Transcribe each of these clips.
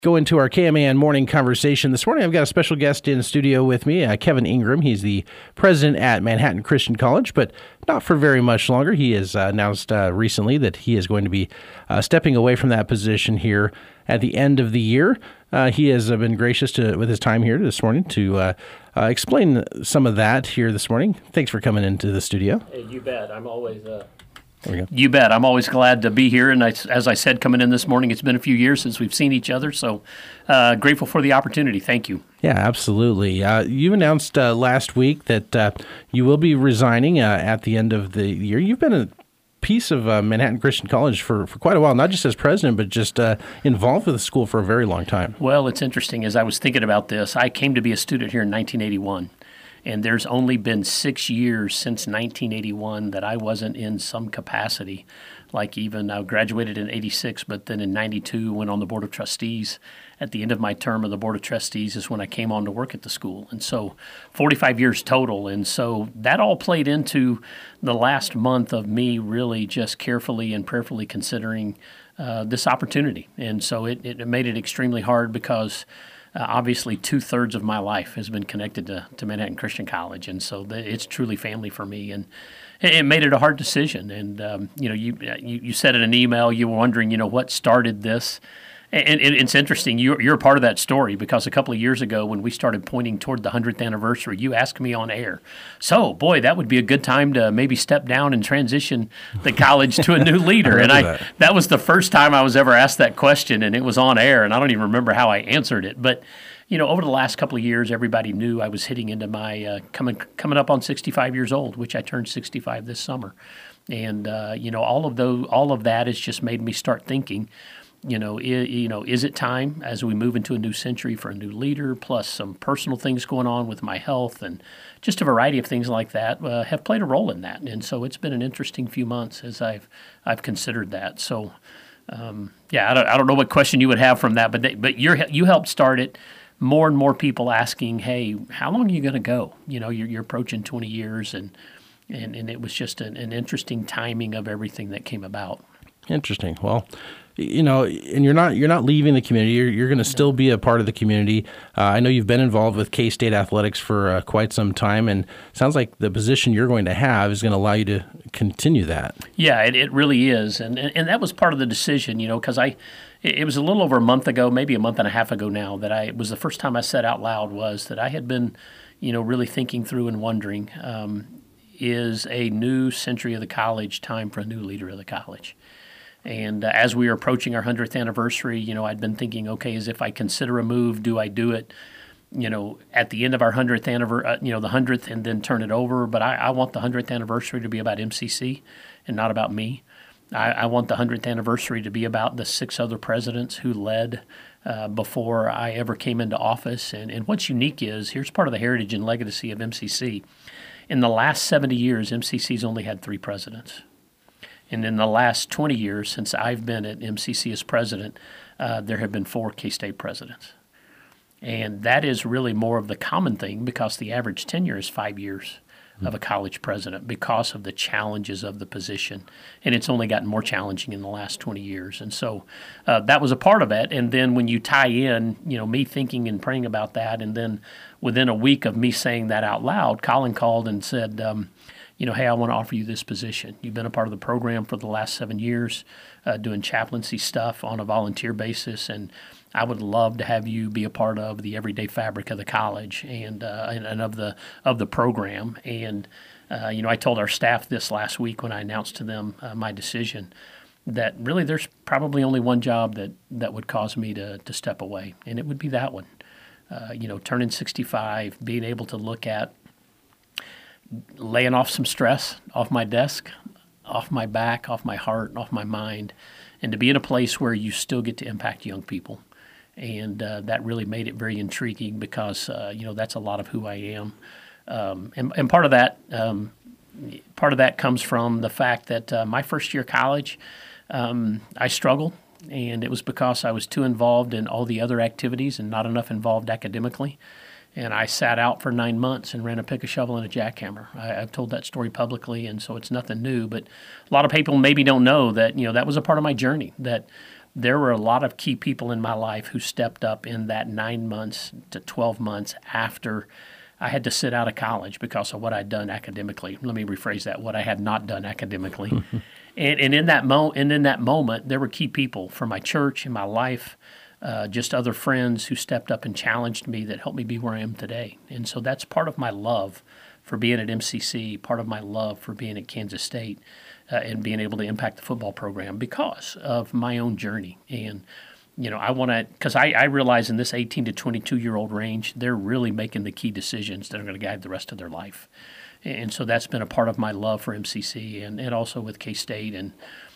Go into our KMAN morning conversation. This morning, I've got a special guest in studio with me, Kevin Ingram. He's the president at Manhattan Christian College, but not for very much longer. He has announced recently that he is going to be stepping away from that position here at the end of the year. He has been gracious with his time here this morning to explain some of that here this morning. Thanks for coming into the studio. Hey, you bet. I'm always... You bet. I'm always glad to be here. And as I said, coming in this morning, it's been a few years since we've seen each other. So grateful for the opportunity. Thank you. Yeah, absolutely. You announced last week that you will be resigning at the end of the year. You've been a piece of Manhattan Christian College for quite a while, not just as president, but just involved with the school for a very long time. Well, it's interesting. As I was thinking about this, I came to be a student here in 1981. And there's only been 6 years since 1981 that I wasn't in some capacity. Like even I graduated in 86, but then in 92 went on the Board of Trustees. At the end of my term of the Board of Trustees is when I came on to work at the school. And so 45 years total. And so that all played into the last month of me really just carefully and prayerfully considering this opportunity. And so it made it extremely hard because obviously, 2/3 of my life has been connected to Manhattan Christian College, and so it's truly family for me. And it made it a hard decision. And you said in an email you were wondering, what started this. And it's interesting. You're a part of that story because a couple of years ago when we started pointing toward the 100th anniversary, you asked me on air, so, boy, that would be a good time to maybe step down and transition the college to a new leader. And that was the first time I was ever asked that question, and it was on air, and I don't even remember how I answered it. But, over the last couple of years, everybody knew I was hitting into my coming up on 65 years old, which I turned 65 this summer. And, all of that has just made me start thinking, is it time as we move into a new century for a new leader, plus some personal things going on with my health and just a variety of things like that have played a role in that. And so it's been an interesting few months as I've considered that. So, I don't know what question you would have from that, but you helped start it. More and more people asking, hey, how long are you going to go? You're approaching 20 years, and it was just an interesting timing of everything that came about. Interesting. Well, and you're not leaving the community. You're going to still be a part of the community. I know you've been involved with K-State athletics for quite some time, and it sounds like the position you're going to have is going to allow you to continue that. Yeah, it really is, and that was part of the decision. Because it was a little over a month ago, maybe a month and a half ago now, that it was the first time I said out loud was that I had been, really thinking through and wondering, is a new century of the college time for a new leader of the college? And as we were approaching our 100th anniversary, I'd been thinking, okay, as if I consider a move, do I do it, at the end of our 100th anniversary, the 100th, and then turn it over? But I want the 100th anniversary to be about MCC and not about me. I want the 100th anniversary to be about the 6 other presidents who led before I ever came into office. And what's unique is, here's part of the heritage and legacy of MCC. In the last 70 years, MCC's only had 3 presidents. And in the last 20 years, since I've been at MCC as president, there have been 4 K-State presidents. And that is really more of the common thing because the average tenure is 5 years of a college president because of the challenges of the position. And it's only gotten more challenging in the last 20 years. And so that was a part of it. And then when you tie in, me thinking and praying about that, and then within a week of me saying that out loud, Colin called and said, hey, I want to offer you this position. You've been a part of the program for the last 7 years, doing chaplaincy stuff on a volunteer basis, and I would love to have you be a part of the everyday fabric of the college and of the program. And I told our staff this last week when I announced to them my decision that really there's probably only one job that would cause me to step away, and it would be that one. Turning 65, being able to look at laying off some stress off my desk, off my back, off my heart, off my mind, and to be in a place where you still get to impact young people. And that really made it very intriguing because, that's a lot of who I am. And part of that comes from the fact that my first year of college, I struggled, and it was because I was too involved in all the other activities and not enough involved academically. And I sat out for 9 months and ran a pick, a shovel, and a jackhammer. I've told that story publicly, and so it's nothing new. But a lot of people maybe don't know that, that was a part of my journey, that there were a lot of key people in my life who stepped up in that 9 months to 12 months after I had to sit out of college because of what I'd done academically. Let me rephrase that: what I had not done academically. And in that moment, there were key people from my church and my life, just other friends who stepped up and challenged me that helped me be where I am today. And so that's part of my love for being at MCC, part of my love for being at Kansas State, and being able to impact the football program because of my own journey. And I want to, because I realize in this 18 to 22-year-old range, they're really making the key decisions that are going to guide the rest of their life. And so that's been a part of my love for MCC and also with K-State. And,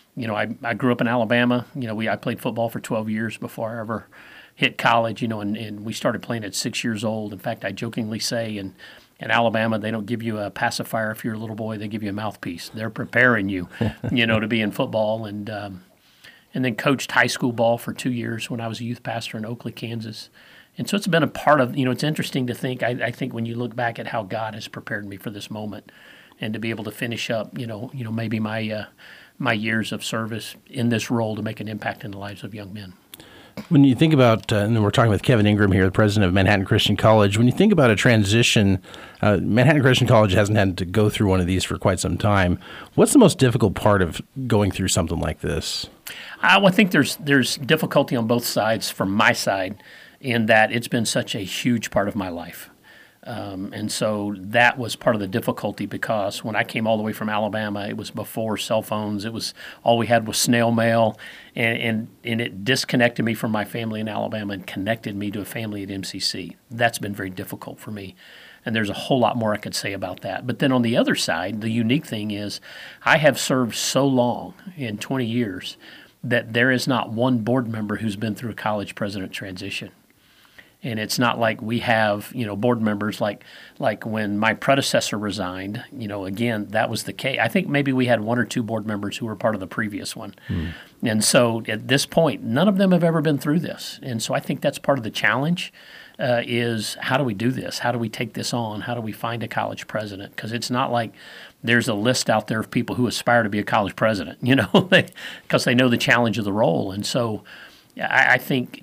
I grew up in Alabama. I played football for 12 years before I ever hit college, and we started playing at 6 years old. In fact, I jokingly say in Alabama, they don't give you a pacifier if you're a little boy. They give you a mouthpiece. They're preparing you, to be in football. And then coached high school ball for 2 years when I was a youth pastor in Oakley, Kansas. And so it's been a part of, it's interesting to think, I think when you look back at how God has prepared me for this moment and to be able to finish up, maybe my years of service in this role to make an impact in the lives of young men. When you think about, and we're talking with Kevin Ingram here, the president of Manhattan Christian College, when you think about a transition, Manhattan Christian College hasn't had to go through one of these for quite some time. What's the most difficult part of going through something like this? I think there's difficulty on both sides from my side in that it's been such a huge part of my life. And so that was part of the difficulty because when I came all the way from Alabama, it was before cell phones. It was all we had was snail mail, and it disconnected me from my family in Alabama and connected me to a family at MCC. That's been very difficult for me. And there's a whole lot more I could say about that. But then on the other side, the unique thing is I have served so long, in 20 years, that there is not one board member who's been through a college president transition. And it's not like we have, board members like when my predecessor resigned, again, that was the case. I think maybe we had one or two board members who were part of the previous one. And so at this point, none of them have ever been through this. And so I think that's part of the challenge is how do we do this? How do we take this on? How do we find a college president? Because it's not like there's a list out there of people who aspire to be a college president, because they know the challenge of the role. And so I think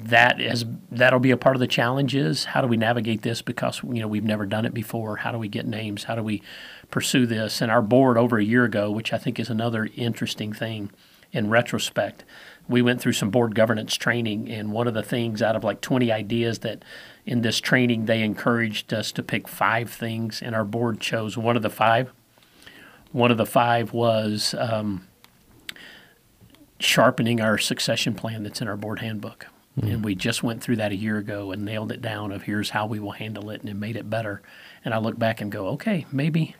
that'll be a part of the challenge is how do we navigate this because we've never done it before. How do we get names? How do we pursue this? And our board over a year ago, which I think is another interesting thing in retrospect, we went through some board governance training, and one of the things out of like 20 ideas that in this training they encouraged us to pick 5 things, and our board chose one of the 5. One of the 5 was sharpening our succession plan that's in our board handbook. And we just went through that a year ago and nailed it down of here's how we will handle it, and it made it better. And I look back and go, okay, maybe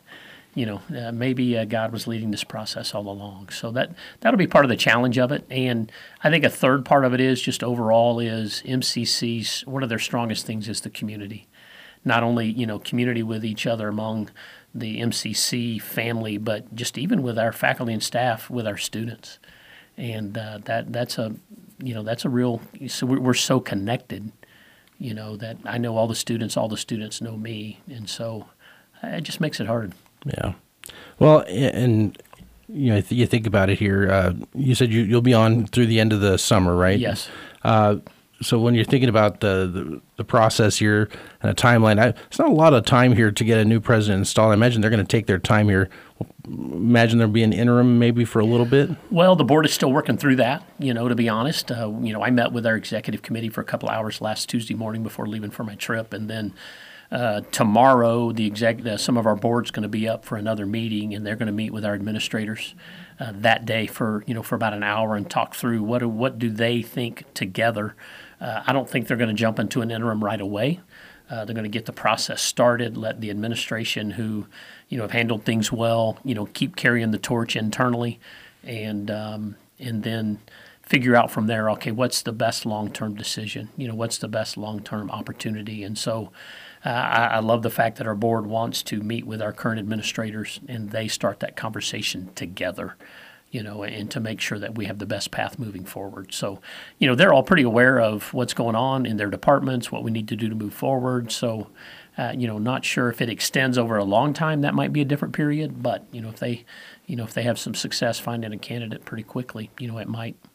God was leading this process all along. So that'll be part of the challenge of it. And I think a third part of it is just overall is MCC's, one of their strongest things is the community. Not only, community with each other among the MCC family, but just even with our faculty and staff, with our students. And that's a real, so we're so connected, that I know all the students know me. And so it just makes it hard. Yeah. Well, and, you think about it here, you said you'll be on through the end of the summer, right? Yes. So when you're thinking about the process here and a timeline, it's not a lot of time here to get a new president installed. I imagine they're going to take their time here. Imagine there'll be an interim maybe for a little bit. Well, the board is still working through that, to be honest. I met with our executive committee for a couple hours last Tuesday morning before leaving for my trip. And then tomorrow, some of our board's going to be up for another meeting, and they're going to meet with our administrators that day for about an hour and talk through what do they think together. I don't think they're going to jump into an interim right away. They're going to get the process started, let the administration who, have handled things well, keep carrying the torch internally, and then figure out from there, okay, what's the best long-term decision? What's the best long-term opportunity? And so I love the fact that our board wants to meet with our current administrators, and they start that conversation together, and to make sure that we have the best path moving forward. So, they're all pretty aware of what's going on in their departments, what we need to do to move forward. So, not sure if it extends over a long time, that might be a different period. But, if they have some success finding a candidate pretty quickly,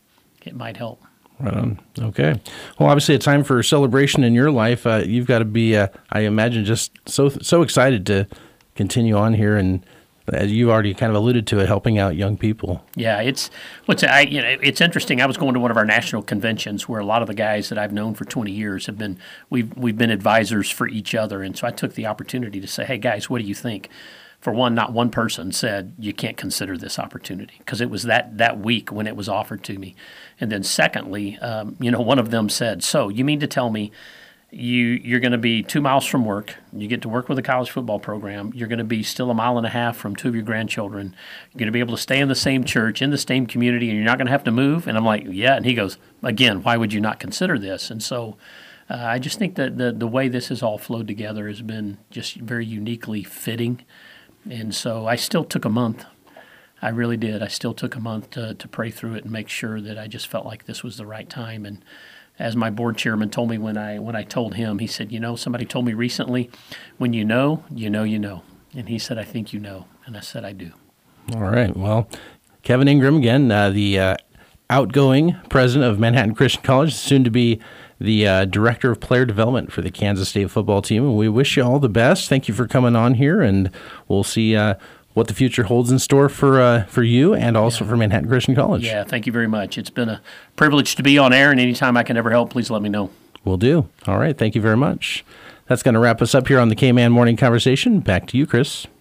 it might help. Right on. Okay. Well, obviously, a time for celebration in your life. You've got to be, I imagine, just so excited to continue on here, and as you already kind of alluded to it, helping out young people. Yeah, it's interesting. I was going to one of our national conventions where a lot of the guys that I've known for 20 years have been we've been advisors for each other, and so I took the opportunity to say, "Hey guys, what do you think?" For one, not one person said you can't consider this opportunity, because it was that week when it was offered to me. And then secondly, one of them said, "So you mean to tell me you're going to be 2 miles from work, you get to work with a college football program, you're going to be still 1.5 miles from 2 of your grandchildren, you're going to be able to stay in the same church, in the same community, and you're not going to have to move?" And I'm like, "Yeah." And he goes, "Again, why would you not consider this?" And so I just think that the way this has all flowed together has been just very uniquely fitting. And so I still took a month. I really did. I still took a month to pray through it and make sure that I just felt like this was the right time. And as my board chairman told me when I told him, he said, "Somebody told me recently, when you know, you know, you know." And he said, "I think you know." And I said, "I do." All right. Well, Kevin Ingram, again, the outgoing president of Manhattan Christian College, soon to be the director of player development for the Kansas State football team. And we wish you all the best. Thank you for coming on here, and we'll see what the future holds in store for you and also for Manhattan Christian College. Yeah, thank you very much. It's been a privilege to be on air, and anytime I can ever help, please let me know. Will do. All right. Thank you very much. That's going to wrap us up here on the K-Man Morning Conversation. Back to you, Chris.